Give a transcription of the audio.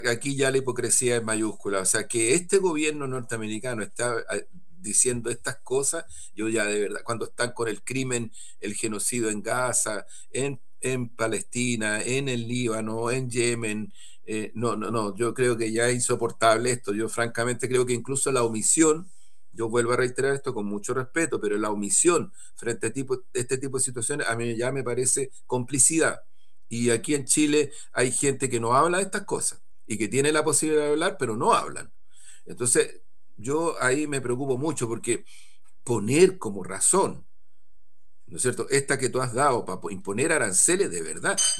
aquí ya la hipocresía es mayúscula. O sea, que este gobierno norteamericano está diciendo estas cosas, yo ya de verdad, cuando están con el crimen, el genocidio en Gaza, en Palestina, en el Líbano, en Yemen, no, yo creo que ya es insoportable esto. Yo francamente creo que incluso la omisión, yo vuelvo a reiterar esto con mucho respeto, pero la omisión frente a este tipo de situaciones a mí ya me parece complicidad. Y aquí en Chile hay gente que no habla de estas cosas y que tiene la posibilidad de hablar, pero no hablan. Entonces, yo ahí me preocupo mucho porque poner como razón, ¿no es cierto?, esta que tú has dado para imponer aranceles de verdad.